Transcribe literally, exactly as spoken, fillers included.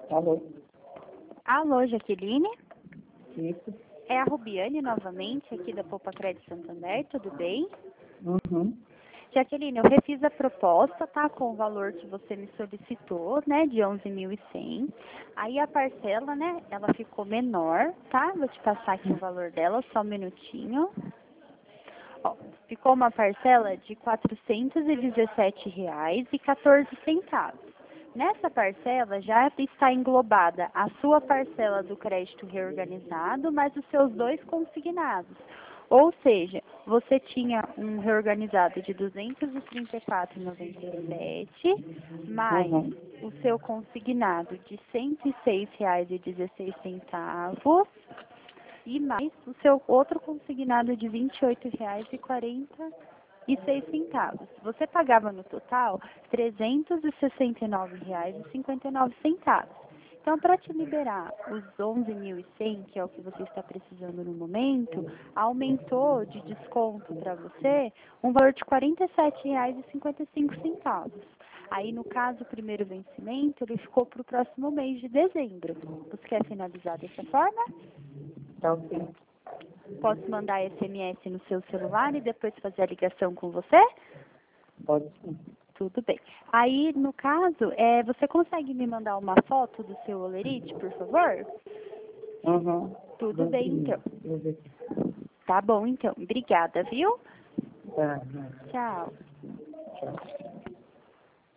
Alô? Alô, Jaqueline? Isso. É a Rubiane novamente, aqui da Poupa Crédito Santander, tudo bem? Uhum. Jaqueline, eu refiz a proposta, tá? Com o valor que você me solicitou, né? De onze mil e cem. Aí a parcela, né? Ela ficou menor, tá? Vou te passar aqui o valor dela, só um minutinho. Ó, ficou uma parcela de quatrocentos e dezessete reais e quatorze centavos. Nessa parcela já está englobada a sua parcela do crédito reorganizado, mais os seus dois consignados. Ou seja, você tinha um reorganizado de duzentos e trinta e quatro reais e noventa e sete centavos, mais Uhum. o seu consignado de cento e seis reais e dezesseis centavos, e mais o seu outro consignado de vinte e oito reais e quarenta e seis centavos. Você pagava no total trezentos e sessenta e nove reais e cinquenta e nove centavos. Então, para te liberar os onze mil e cem, que é o que você está precisando no momento, aumentou de desconto para você um valor de quarenta e sete reais e cinquenta e cinco centavos. Aí, no caso, o primeiro vencimento, ele ficou para o próximo mês de dezembro. Você quer finalizar dessa forma? Tá ok. Posso mandar S M S no seu celular e depois fazer a ligação com você? Pode sim. Tudo bem. Aí, no caso, é, você consegue me mandar uma foto do seu olerite, por favor? Uhum. Tudo Vou bem, então. imprimir. Vou ver. Tá bom, então. Obrigada, viu? Tá, tá. Tchau. Tchau.